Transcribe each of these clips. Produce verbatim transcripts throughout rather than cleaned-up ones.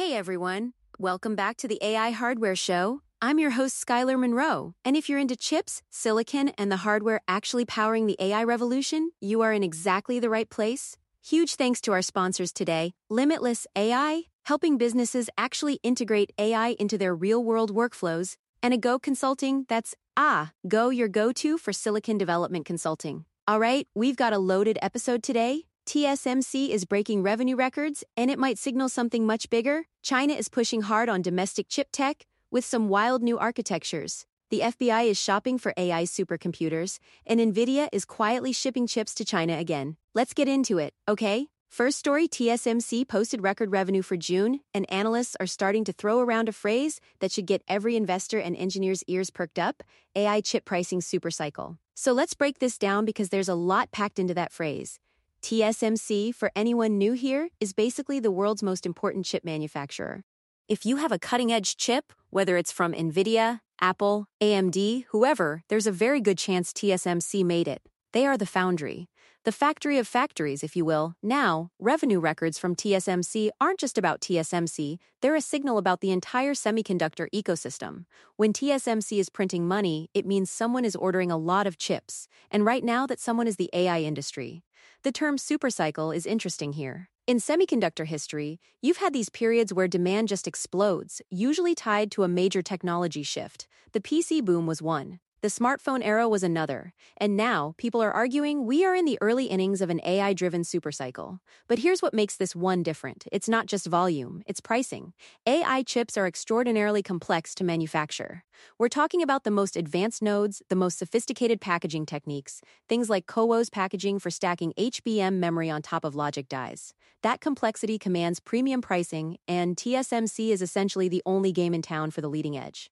Hey everyone, welcome back to the A I Hardware Show. I'm your host Skylar Monroe, and if you're into chips, silicon, and the hardware actually powering the A I revolution, you are in exactly the right place. Huge thanks to our sponsors today, Limitless A I, helping businesses actually integrate A I into their real-world workflows, and Go Consulting, that's ah, Go your go-to for silicon development consulting. All right, we've got a loaded episode today. T S M C is breaking revenue records, and it might signal something much bigger. China is pushing hard on domestic chip tech with some wild new architectures. The F B I is shopping for A I supercomputers, and NVIDIA is quietly shipping chips to China again. Let's get into it, okay? First story, T S M C posted record revenue for June, and analysts are starting to throw around a phrase that should get every investor and engineer's ears perked up: A I chip pricing supercycle. So let's break this down because there's a lot packed into that phrase. T S M C, for anyone new here, is basically the world's most important chip manufacturer. If you have a cutting-edge chip, whether it's from NVIDIA, Apple, A M D, whoever, there's a very good chance T S M C made it. They are the foundry. The factory of factories, if you will. Now, revenue records from T S M C aren't just about T S M C, they're a signal about the entire semiconductor ecosystem. When T S M C is printing money, it means someone is ordering a lot of chips, and right now that someone is the A I industry. The term supercycle is interesting here. In semiconductor history, you've had these periods where demand just explodes, usually tied to a major technology shift. The P C boom was one. The smartphone era was another. And now, people are arguing we are in the early innings of an A I-driven supercycle. But here's what makes this one different. It's not just volume, it's pricing. A I chips are extraordinarily complex to manufacture. We're talking about the most advanced nodes, the most sophisticated packaging techniques, things like CoWoS packaging for stacking H B M memory on top of logic dies. That complexity commands premium pricing, and T S M C is essentially the only game in town for the leading edge.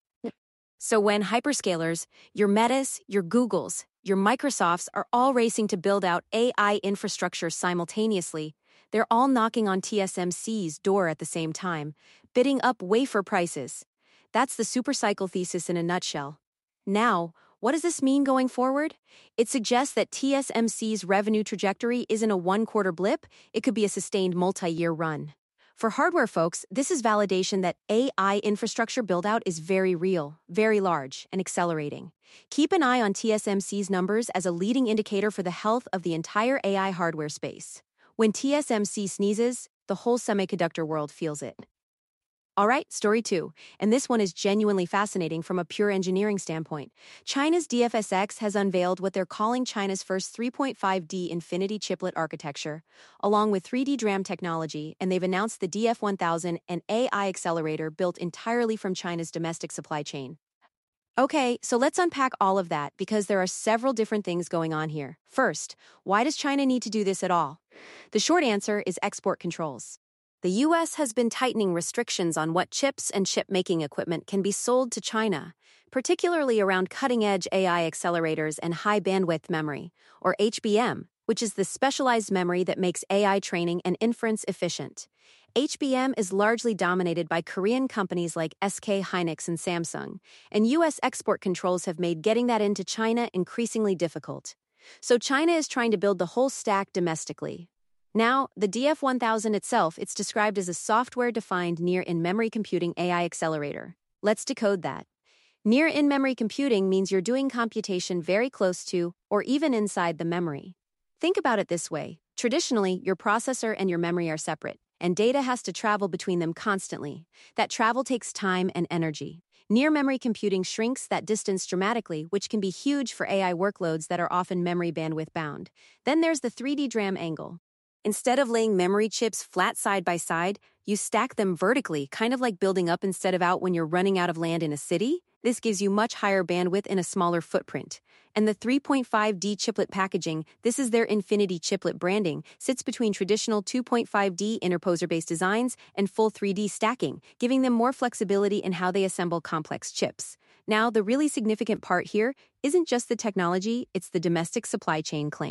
So when hyperscalers, your Metas, your Googles, your Microsofts are all racing to build out A I infrastructure simultaneously, they're all knocking on T S M C's door at the same time, bidding up wafer prices. That's the supercycle thesis in a nutshell. Now, what does this mean going forward? It suggests that T S M C's revenue trajectory isn't a one-quarter blip, it could be a sustained multi-year run. For hardware folks, this is validation that A I infrastructure build-out is very real, very large, and accelerating. Keep an eye on T S M C's numbers as a leading indicator for the health of the entire A I hardware space. When T S M C sneezes, the whole semiconductor world feels it. All right, story two, and this one is genuinely fascinating from a pure engineering standpoint. China's D F S X has unveiled what they're calling China's first three point five D Infinity chiplet architecture, along with three D DRAM technology, and they've announced the D F one thousand, an A I accelerator built entirely from China's domestic supply chain. Okay, so let's unpack all of that because there are several different things going on here. First, why does China need to do this at all? The short answer is export controls. The U S has been tightening restrictions on what chips and chip-making equipment can be sold to China, particularly around cutting-edge A I accelerators and high-bandwidth memory, or H B M, which is the specialized memory that makes A I training and inference efficient. H B M is largely dominated by Korean companies like S K Hynix and Samsung, and U S export controls have made getting that into China increasingly difficult. So China is trying to build the whole stack domestically. Now, the D F one thousand itself, it's described as a software-defined near-in-memory computing A I accelerator. Let's decode that. Near-in-memory computing means you're doing computation very close to, or even inside the memory. Think about it this way. Traditionally, your processor and your memory are separate, and data has to travel between them constantly. That travel takes time and energy. Near-memory computing shrinks that distance dramatically, which can be huge for A I workloads that are often memory bandwidth bound. Then there's the three D DRAM angle. Instead of laying memory chips flat side by side, you stack them vertically, kind of like building up instead of out when you're running out of land in a city. This gives you much higher bandwidth in a smaller footprint. And the three point five D chiplet packaging, this is their Infinity chiplet branding, sits between traditional two point five D interposer-based designs and full three D stacking, giving them more flexibility in how they assemble complex chips. Now, the really significant part here isn't just the technology, it's the domestic supply chain claim.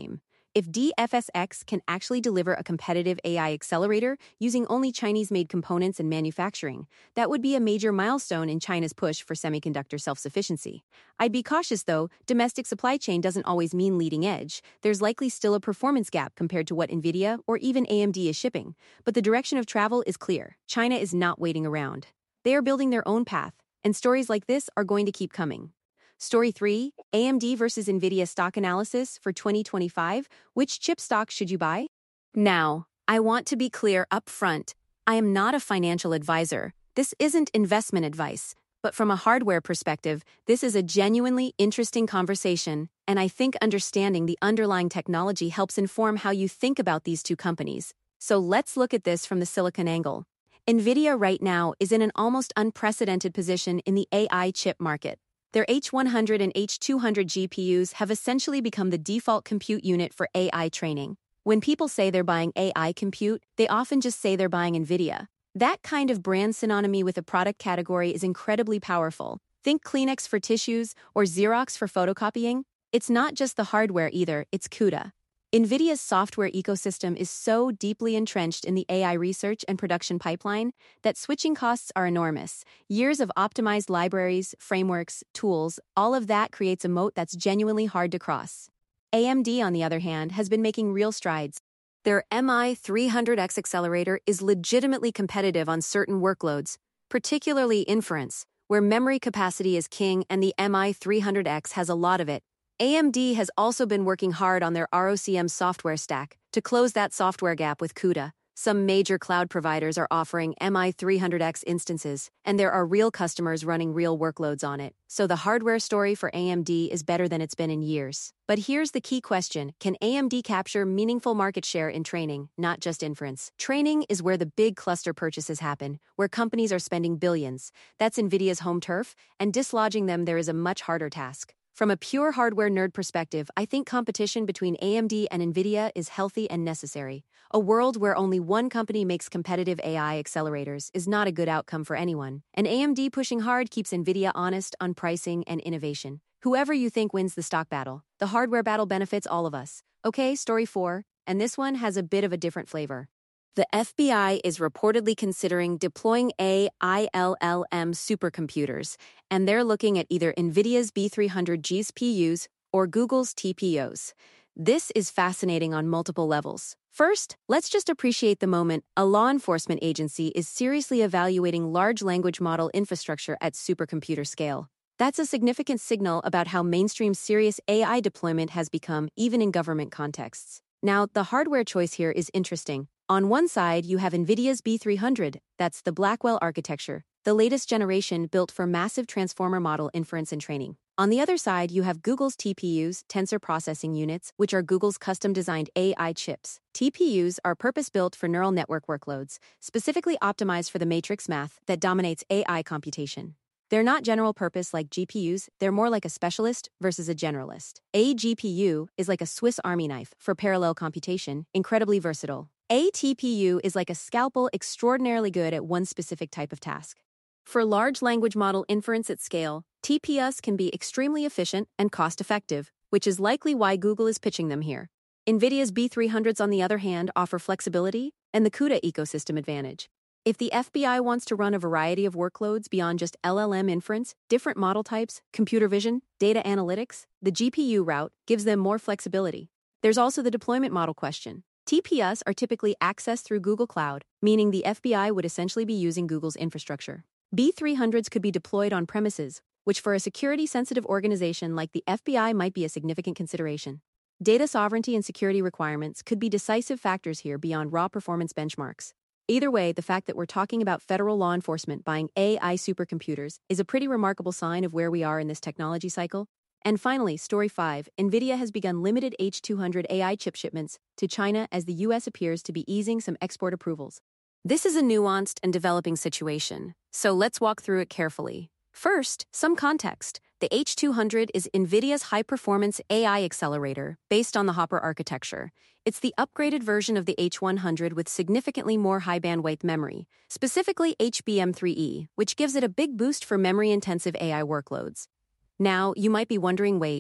If D F S X can actually deliver a competitive A I accelerator using only Chinese-made components and manufacturing, that would be a major milestone in China's push for semiconductor self-sufficiency. I'd be cautious, though. Domestic supply chain doesn't always mean leading edge. There's likely still a performance gap compared to what NVIDIA or even A M D is shipping. But the direction of travel is clear. China is not waiting around. They are building their own path, and stories like this are going to keep coming. Story three, A M D versus NVIDIA stock analysis for twenty twenty-five. Which chip stock should you buy? Now, I want to be clear up front. I am not a financial advisor. This isn't investment advice. But from a hardware perspective, this is a genuinely interesting conversation, and I think understanding the underlying technology helps inform how you think about these two companies. So let's look at this from the silicon angle. NVIDIA right now is in an almost unprecedented position in the A I chip market. Their H one hundred and H two hundred G P Us have essentially become the default compute unit for A I training. When people say they're buying A I compute, they often just say they're buying NVIDIA. That kind of brand synonymy with a product category is incredibly powerful. Think Kleenex for tissues or Xerox for photocopying. It's not just the hardware either, it's CUDA. NVIDIA's software ecosystem is so deeply entrenched in the A I research and production pipeline that switching costs are enormous. Years of optimized libraries, frameworks, tools, all of that creates a moat that's genuinely hard to cross. A M D, on the other hand, has been making real strides. Their M I three hundred X accelerator is legitimately competitive on certain workloads, particularly inference, where memory capacity is king and the M I three hundred X has a lot of it. A M D has also been working hard on their R O C M software stack to close that software gap with CUDA. Some major cloud providers are offering M I three hundred X instances, and there are real customers running real workloads on it. So the hardware story for A M D is better than it's been in years. But here's the key question. Can A M D capture meaningful market share in training, not just inference? Training is where the big cluster purchases happen, where companies are spending billions. That's NVIDIA's home turf, and dislodging them there is a much harder task. From a pure hardware nerd perspective, I think competition between A M D and NVIDIA is healthy and necessary. A world where only one company makes competitive A I accelerators is not a good outcome for anyone. And A M D pushing hard keeps NVIDIA honest on pricing and innovation. Whoever you think wins the stock battle, the hardware battle benefits all of us. Okay, story four, and this one has a bit of a different flavor. The F B I is reportedly considering deploying A I L L M supercomputers, and they're looking at either NVIDIA's B three hundred G P Us or Google's T P Os. This is fascinating on multiple levels. First, let's just appreciate the moment a law enforcement agency is seriously evaluating large language model infrastructure at supercomputer scale. That's a significant signal about how mainstream serious A I deployment has become, even in government contexts. Now, the hardware choice here is interesting. On one side, you have NVIDIA's B three hundred, that's the Blackwell architecture, the latest generation built for massive transformer model inference and training. On the other side, you have Google's T P Us, Tensor Processing Units, which are Google's custom-designed A I chips. T P Us are purpose-built for neural network workloads, specifically optimized for the matrix math that dominates A I computation. They're not general purpose like G P Us, they're more like a specialist versus a generalist. A G P U is like a Swiss Army knife for parallel computation, incredibly versatile. A T P U is like a scalpel extraordinarily good at one specific type of task. For large language model inference at scale, T P Us can be extremely efficient and cost-effective, which is likely why Google is pitching them here. NVIDIA's B three hundreds, on the other hand, offer flexibility and the CUDA ecosystem advantage. If the F B I wants to run a variety of workloads beyond just L L M inference, different model types, computer vision, data analytics, the G P U route gives them more flexibility. There's also the deployment model question. T P Us are typically accessed through Google Cloud, meaning the F B I would essentially be using Google's infrastructure. B three hundreds could be deployed on premises, which for a security-sensitive organization like the F B I might be a significant consideration. Data sovereignty and security requirements could be decisive factors here beyond raw performance benchmarks. Either way, the fact that we're talking about federal law enforcement buying A I supercomputers is a pretty remarkable sign of where we are in this technology cycle. And finally, story five, NVIDIA has begun limited H two hundred A I chip shipments to China as the U S appears to be easing some export approvals. This is a nuanced and developing situation, so let's walk through it carefully. First, some context. The H two hundred is NVIDIA's high-performance A I accelerator based on the Hopper architecture. It's the upgraded version of the H one hundred with significantly more high-bandwidth memory, specifically H B M three E, which gives it a big boost for memory-intensive A I workloads. Now, you might be wondering, wait,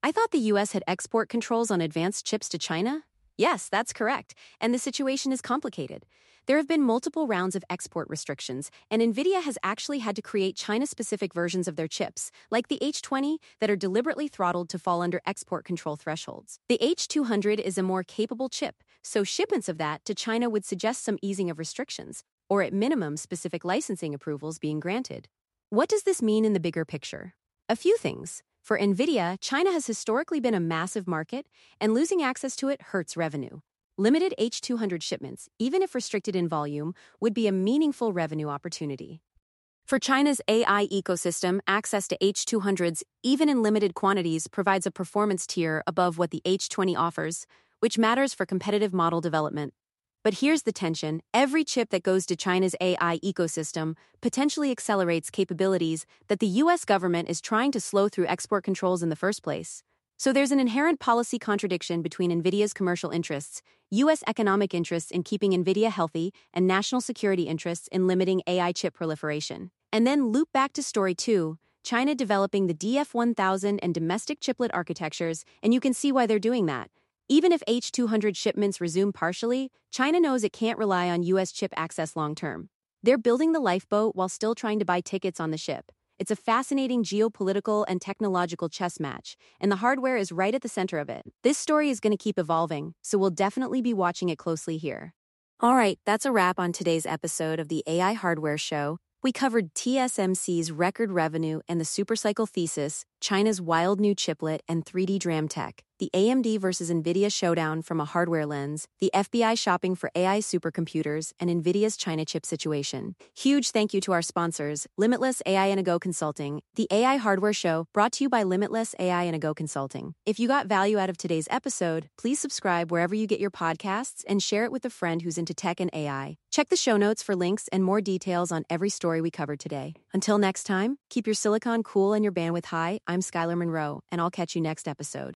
I thought the U S had export controls on advanced chips to China? Yes, that's correct, and the situation is complicated. There have been multiple rounds of export restrictions, and NVIDIA has actually had to create China-specific versions of their chips, like the H twenty, that are deliberately throttled to fall under export control thresholds. The H two hundred is a more capable chip, so shipments of that to China would suggest some easing of restrictions, or at minimum specific licensing approvals being granted. What does this mean in the bigger picture? A few things. For NVIDIA, China has historically been a massive market, and losing access to it hurts revenue. Limited H two hundred shipments, even if restricted in volume, would be a meaningful revenue opportunity. For China's A I ecosystem, access to H two hundreds, even in limited quantities, provides a performance tier above what the H twenty offers, which matters for competitive model development. But here's the tension. Every chip that goes to China's A I ecosystem potentially accelerates capabilities that the U S government is trying to slow through export controls in the first place. So there's an inherent policy contradiction between NVIDIA's commercial interests, U S economic interests in keeping NVIDIA healthy, and national security interests in limiting A I chip proliferation. And then loop back to story two, China developing the D F one thousand and domestic chiplet architectures, and you can see why they're doing that. Even if H two hundred shipments resume partially, China knows it can't rely on U S chip access long-term. They're building the lifeboat while still trying to buy tickets on the ship. It's a fascinating geopolitical and technological chess match, and the hardware is right at the center of it. This story is going to keep evolving, so we'll definitely be watching it closely here. All right, that's a wrap on today's episode of the A I Hardware Show. We covered T S M C's record revenue and the supercycle thesis, China's wild new chiplet, and three D DRAM tech, the A M D versus NVIDIA showdown from a hardware lens, the F B I shopping for A I supercomputers, and NVIDIA's China chip situation. Huge thank you to our sponsors, Limitless A I and A Go Consulting, the A I Hardware Show, brought to you by Limitless A I and A Go Consulting. If you got value out of today's episode, please subscribe wherever you get your podcasts and share it with a friend who's into tech and A I. Check the show notes for links and more details on every story we covered today. Until next time, keep your silicon cool and your bandwidth high. I'm Skylar Monroe, and I'll catch you next episode.